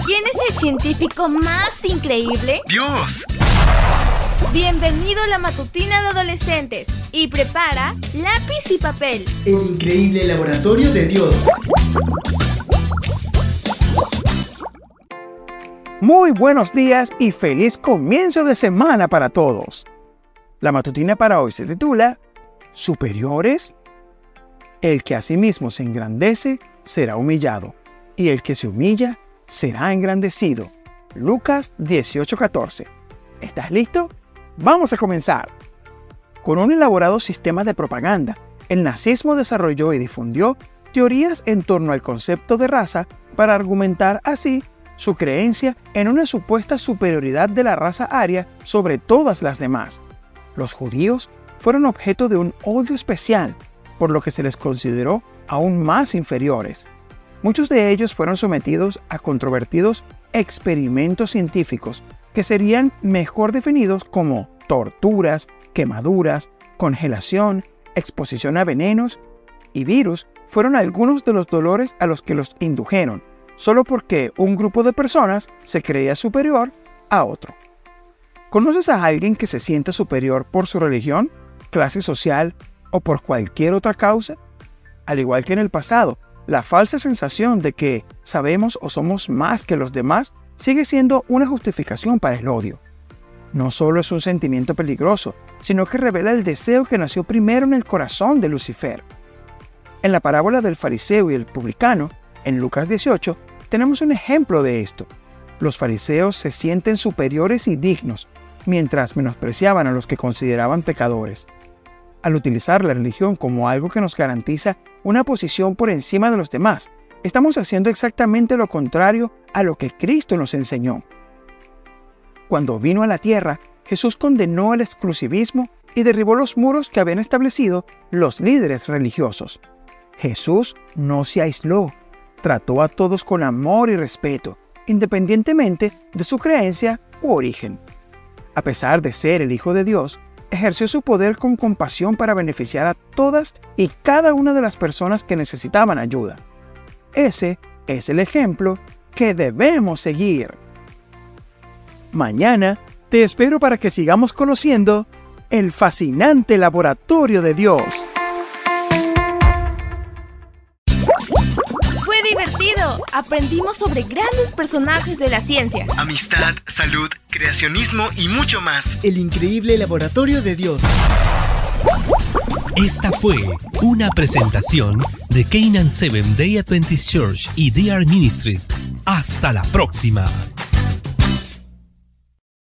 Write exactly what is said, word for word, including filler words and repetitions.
¿Quién es el científico más increíble? ¡Dios! Bienvenido a la matutina de adolescentes y prepara lápiz y papel. El increíble laboratorio de Dios. Muy buenos días y feliz comienzo de semana para todos. La matutina para hoy se titula ¿Superiores? El que a sí mismo se engrandece será humillado, y el que se humilla será engrandecido. Lucas dieciocho catorce. ¿Estás listo? Vamos a comenzar. Con un elaborado sistema de propaganda, el nazismo desarrolló y difundió teorías en torno al concepto de raza para argumentar así su creencia en una supuesta superioridad de la raza aria sobre todas las demás. Los judíos fueron objeto de un odio especial, por lo que se les consideró aún más inferiores. Muchos de ellos fueron sometidos a controvertidos experimentos científicos que serían mejor definidos como torturas, quemaduras, congelación, exposición a venenos y virus. Fueron algunos de los dolores a los que los indujeron, solo porque un grupo de personas se creía superior a otro. ¿Conoces a alguien que se sienta superior por su religión, clase social o por cualquier otra causa? Al igual que en el pasado, la falsa sensación de que sabemos o somos más que los demás sigue siendo una justificación para el odio. No solo es un sentimiento peligroso, sino que revela el deseo que nació primero en el corazón de Lucifer. En la parábola del fariseo y el publicano, en Lucas dieciocho, tenemos un ejemplo de esto. Los fariseos se sienten superiores y dignos, mientras menospreciaban a los que consideraban pecadores. Al utilizar la religión como algo que nos garantiza una posición por encima de los demás, estamos haciendo exactamente lo contrario a lo que Cristo nos enseñó. Cuando vino a la tierra, Jesús condenó el exclusivismo y derribó los muros que habían establecido los líderes religiosos. Jesús no se aisló, trató a todos con amor y respeto, independientemente de su creencia u origen. A pesar de ser el Hijo de Dios, ejerció su poder con compasión para beneficiar a todas y cada una de las personas que necesitaban ayuda. Ese es el ejemplo que debemos seguir. Mañana te espero para que sigamos conociendo el fascinante laboratorio de Dios. Fue divertido. Aprendimos sobre grandes personajes de la ciencia. Amistad, salud, creacionismo y mucho más. El increíble laboratorio de Dios. Esta fue una presentación de Canaan Seventh Day Adventist Church y D R Ministries. Hasta la próxima.